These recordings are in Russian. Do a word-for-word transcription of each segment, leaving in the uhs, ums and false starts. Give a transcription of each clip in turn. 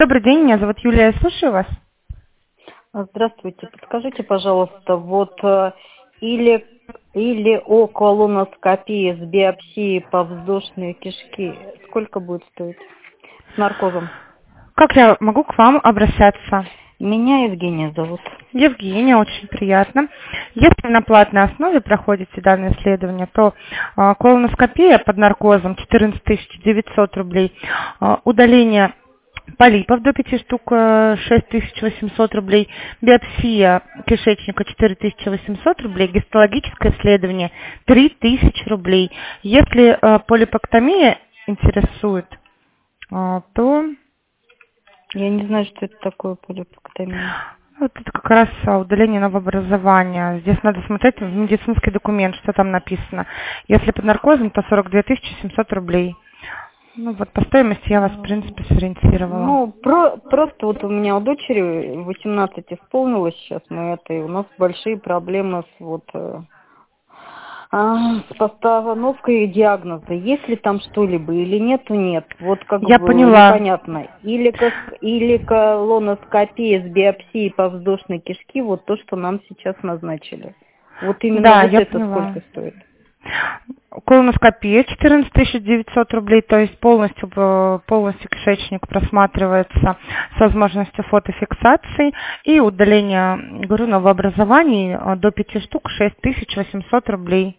Добрый день, меня зовут Юлия, я слушаю вас. Здравствуйте, подскажите, пожалуйста, вот э, или, или о колоноскопии с биопсией подвздошной кишки, сколько будет стоить с наркозом? Как я могу к вам обращаться? Меня Евгения зовут. Евгения, очень приятно. Если на платной основе проходите данное исследование, то э, колоноскопия под наркозом четырнадцать тысяч девятьсот рублей, э, удаление полипов до пяти штук шесть тысяч восемьсот рублей, биопсия кишечника четыре тысячи восемьсот рублей, гистологическое исследование три тысячи рублей. Если э, полипэктомия интересует, э, то Я не знаю, что это такое полипэктомия. вот это как раз а, удаление новообразования. Здесь надо смотреть в медицинский документ, что там написано. Если под наркозом, то сорок две тысячи семьсот рублей. Ну вот по стоимости я вас, в принципе, сориентировала. Ну, про, просто вот у меня у дочери восемнадцать исполнилось сейчас, мы это, и у нас большие проблемы с вот э, а, с постановкой диагноза. Есть ли там что-либо или нету, нет. Вот как Я бы поняла. непонятно. Или, кос- или колоноскопия с биопсией подвздошной кишки, вот то, что нам сейчас назначили. Вот именно Да, вот я это поняла. сколько стоит? Колоноскопия четырнадцать тысяч девятьсот рублей, то есть полностью, э, полностью кишечник просматривается с возможностью фотофиксации и удаление, говорю, новообразований э, до пяти штук шесть тысяч восемьсот рублей.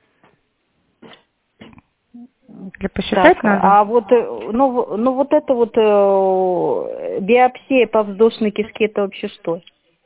Или посчитать Так, надо? а вот, э, ну, ну вот это вот э, биопсия подвздошной кишки, это вообще что?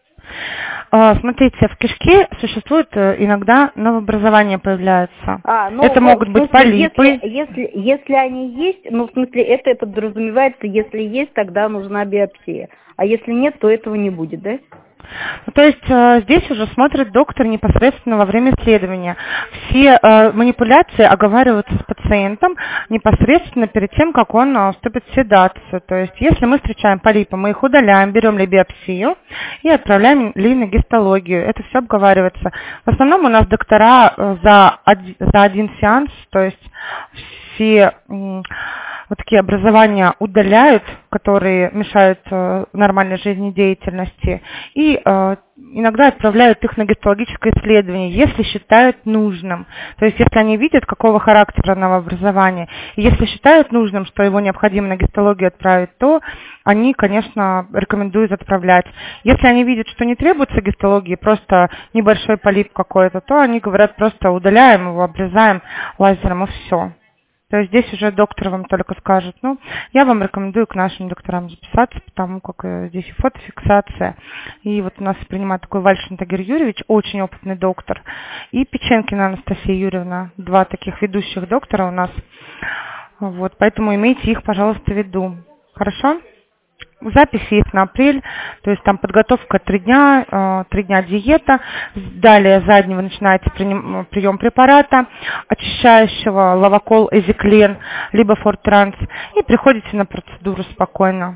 А, Смотрите, в кишке существует э, иногда новообразования появляются. А, ну, Это в, могут в быть смысле, полипы. если, если, если они есть, ну, в смысле, это подразумевается, если есть, тогда нужна биопсия. А если нет, то этого не будет, да? Ну, то есть э, здесь уже смотрит доктор непосредственно во время исследования. Все э, манипуляции оговариваются с пациентом непосредственно перед тем, как он э, вступит в седацию. То есть если мы встречаем полипы, мы их удаляем, берем ли биопсию и отправляем ли на гистологию. Это все обговаривается. В основном у нас доктора э, за, один, за один сеанс, то есть все м, вот такие образования удаляют, которые мешают э, нормальной жизнедеятельности, и э, иногда отправляют их на гистологическое исследование, если считают нужным. То есть если они видят, какого характера новообразование, и если считают нужным, что его необходимо на гистологию отправить, то они, конечно, рекомендуют отправлять. Если они видят, что не требуется гистологии, просто небольшой полип какой-то, то они говорят, просто удаляем его, обрезаем лазером, и все. То есть здесь уже доктор вам только скажет. Ну, я вам рекомендую к нашим докторам записаться, потому как э, здесь и фотофиксация. И вот у нас принимает такой Вальшин Тагир Юрьевич, очень опытный доктор. И Печенкина Анастасия Юрьевна, два таких ведущих доктора у нас. Вот, поэтому имейте их, пожалуйста, в виду. Хорошо? Запись есть на апрель, то есть там подготовка три дня, э, три дня диета, далее за день вы начинаете приним, прием препарата, очищающего лавакол, эзиклен, либо фортранс, и приходите на процедуру спокойно.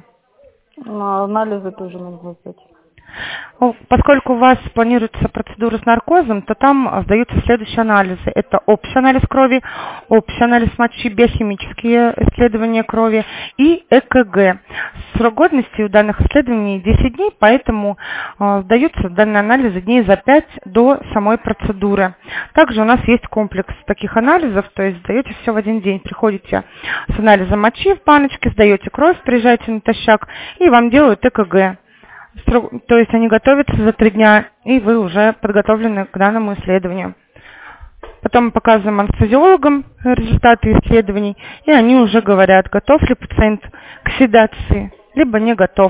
А анализы тоже нужно сдать. Поскольку у вас планируется процедура с наркозом, то там сдаются следующие анализы. Это общий анализ крови, общий анализ мочи, биохимические исследования крови и ЭКГ. Срок годности у данных исследований десять дней, поэтому э, сдаются данные анализы дней за пять до самой процедуры. Также у нас есть комплекс таких анализов, то есть сдаете все в один день. Приходите с анализом мочи в баночке, сдаете кровь, приезжаете натощак, и вам делают ЭКГ. То есть они готовятся за три дня, и вы уже подготовлены к данному исследованию. Потом мы показываем анестезиологам результаты исследований, и они уже говорят, готов ли пациент к седации, либо не готов.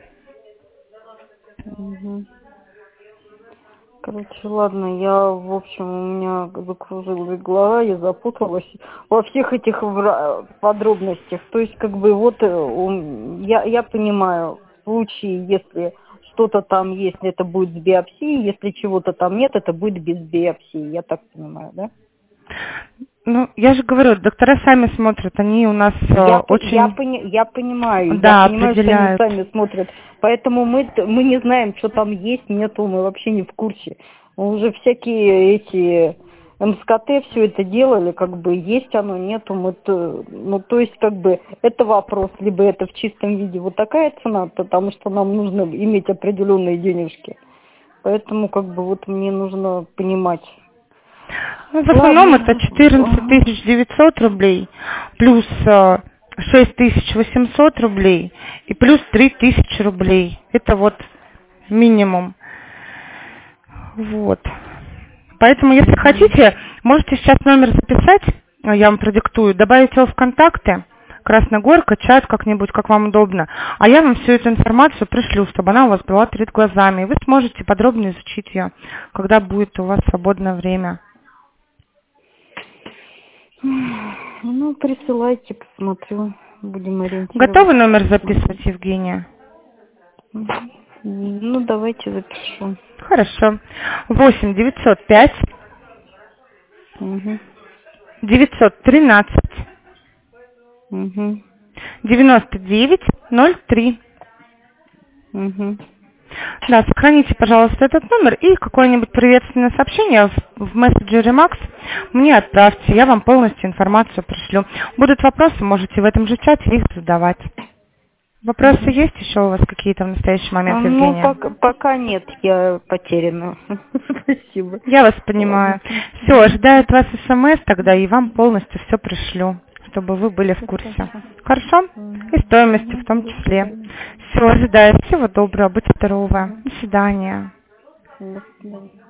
Угу. Короче, ладно, я, в общем, у меня закружилась голова, я запуталась во всех этих подробностях. То есть, как бы, вот, я, я понимаю, в случае, если что-то там есть, это будет с биопсией, если чего-то там нет, это будет без биопсии, я так понимаю, да? Ну, я же говорю, доктора сами смотрят, они у нас я, очень... Я, пони, я понимаю, да, я понимаю, что они сами определяют. смотрят, поэтому мы, мы не знаем, что там есть, нету, мы вообще не в курсе. Уже всякие эти МСКТ все это делали, как бы есть оно, нету, мы то, ну то есть как бы это вопрос, либо это в чистом виде вот такая цена, потому что нам нужно иметь определенные денежки, поэтому как бы вот мне нужно понимать. Ну, в основном Ладно. Это четырнадцать тысяч девятьсот рублей плюс шесть тысяч восемьсот рублей и плюс три тысячи рублей. Это вот минимум. Вот. Поэтому, если хотите, можете сейчас номер записать, я вам продиктую, добавить его в контакты, Красногорка, чат как-нибудь, как вам удобно. А я вам всю эту информацию пришлю, чтобы она у вас была перед глазами. И вы сможете подробно изучить ее, когда будет у вас свободное время. Ну, присылайте, посмотрю, будем ориентироваться. Готовы номер записывать, Евгения? Ну, давайте запишу. Хорошо. восемь девятьсот пять угу. девятьсот тринадцать угу. девяносто девять ноль три. Угу. Да, сохраните, пожалуйста, этот номер и какое-нибудь приветственное сообщение в, в мессенджере Макс мне отправьте, я вам полностью информацию пришлю. Будут вопросы, можете в этом же чате их задавать. Вопросы mm-hmm. есть еще у вас какие-то в настоящий момент, а, Евгения? Ну, пока, пока нет, я потеряна. Спасибо. Я вас понимаю. Все, ожидаю от вас смс тогда, и вам полностью все пришлю, чтобы вы были в курсе. Хорошо? И стоимости в том числе. Все, ожидаю. Всего доброго, будьте здоровы. До свидания. До свидания.